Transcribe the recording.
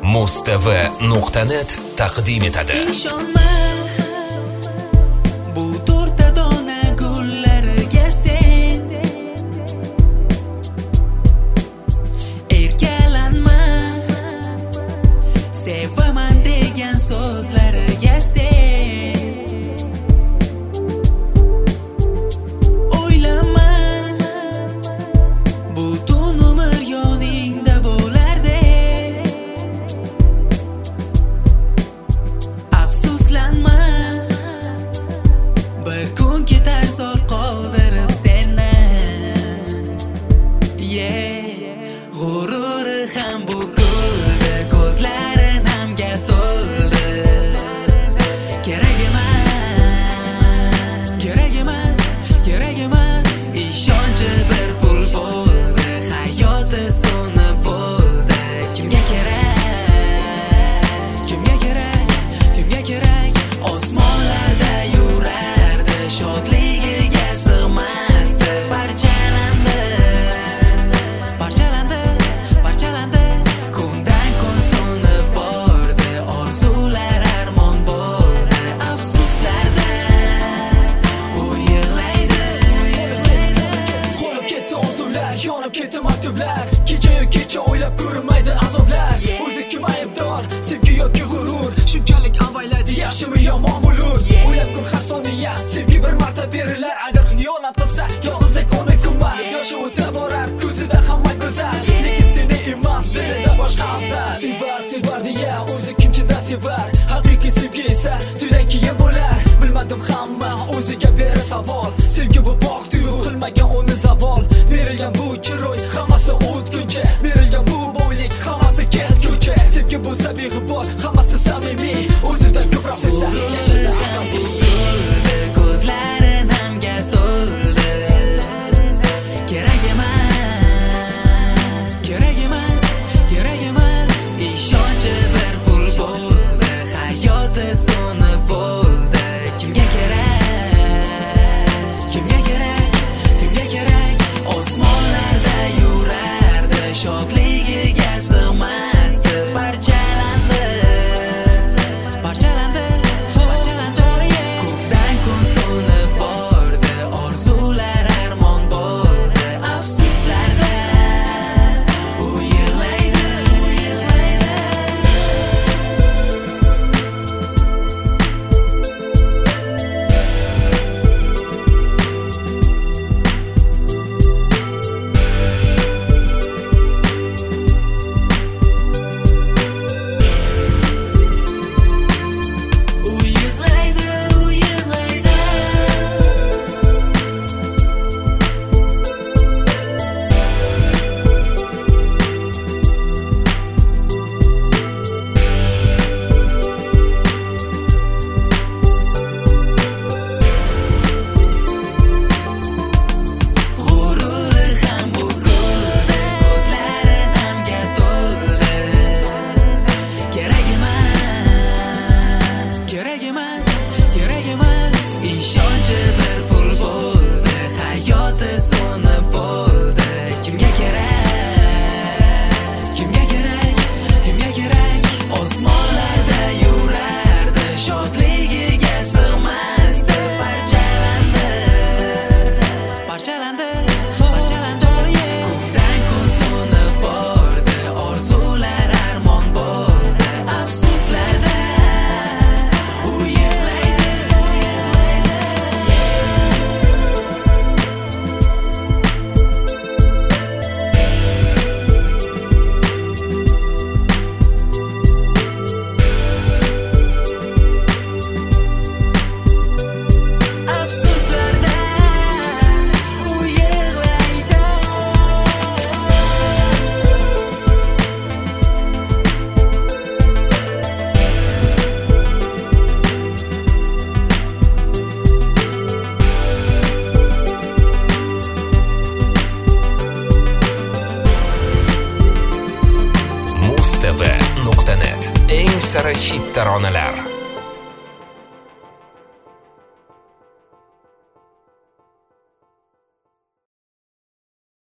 mustv.net taqdim etadi. Ishonma bu to'rtta dona gullariga sen erkalanma, sevaman degan so'zlariga sen o'ylama, butun umr yoningda bo'lardi. Afsuslanma, bir kun ketar zor qoldirib seni. G'ururi ham bukildi, ko'zlari namga to'ldi. Kerak emas, kerak emas, kerak emas. Ishonchi bir pul bo'ldi, hayoti so'nib bo'ldi. Kimga kerak, kimga kerak, kimga kerak? Osmonlarda yurardi, shodligiga sig'masdi. Parchalandi, parchalandi, parchalandi. Kundan kun so'nib bordi, orzular armon bo'ldi. Afsuslarda u yig'laydi. Qolib ketdi orzular, yonib ketdi maktublar. Kecha-yu kecha o'ylab ko'rinmaydi azoblar. O'zi kim aybdor, sevgi yoki g'urur? Shunchalik avaylaydi, yaxshimi yomon bo'lur? O'ylab ko'r har soniya, sevgi bir marta berilar. Agar xiyonat qilsa, yolg'izlik o'rni kunma. Yoshi o'tib borar, ko'zida hamma go'zal. Lekin seni emas, dilida boshqa afzal. Sevar, sevar deya, o'zi kimchida sevar. Haqiqiy sevgi esa to'ydan keyin bo'lar. Bilmadim hamma o'ziga berar savol. Sevgi bu pok tuyg'u, qilmagan uni zavol. Berilgan bu chiroy, hammasi o'tguncha. Berilgan bu boylik, hammasi ketguncha. Sevgi bo'lsa beg'ubor, hammasi samimiy. O'zidan ko'proq sevsa, yashada abadiy. Ko'zlari namga to'ldi. Kerak emas, kerak emas, kerak emas. Ishonchi bir pul bo'ldi, hayoti so'nib bo'ldi. Kimga kerak, kimga kerak, kimga kerak? Osmonlarda yurardi, shodligiga sig'masdi. Parchalandi, parchalandi, parchalandi. Kundan kun so'nib bordi, orzular armon bo'ldi. Afsuslarda u yig'laydi, u yig'laydi. U yig'laydi, u yig'laydi. G'ururi ham bukildi, ko'zlari namga to'ldi. Kerak emas, kerak emas, kerak emas. Ishonchi bir pul bo'ldi, hayoti so'nib bo'ldi. Kimga kerak, kimga kerak, kimga kerak? Osmonlarda yurardi, shodligiga sig'masdi. Parchalandi, parchalandi, parchalandi. Kundan kun so'nib bordi, orzular armon bo'ldi. Afsuslarda u yig'laydi, u yig'laydi. Afsuslarda u yig'laydi. mustv.net eng sara hit taronalar